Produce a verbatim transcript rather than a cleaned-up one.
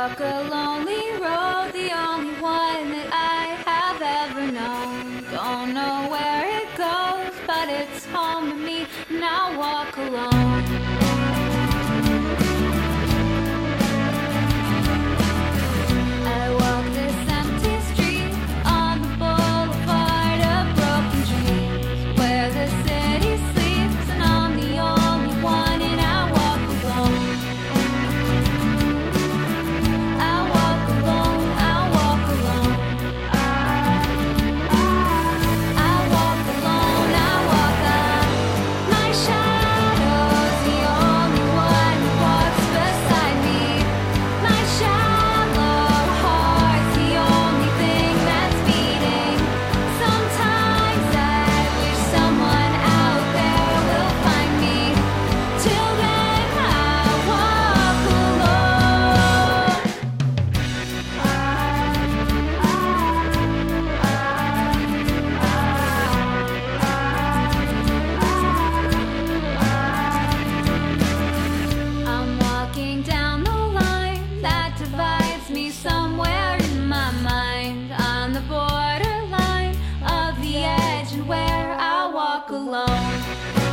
walk a lonely road, the only one that I have ever known. Don't know where it goes, but it's home to me, and I walk alone. I walk this empty street on the boulevard of broken dreams, where the city sleeps, and I'm the only one, and I walk alone. I walk alone, I walk alone. I walk alone, I walk alone. My shadow's the only one who walks beside me. My shallow heart's the only thing that's beating. Sometimes I wish someone out there will find me. Till then I walk alone. I'm walking down the line that divides me somewhere in my mind, on the borderline of the edge, and where I walk alone.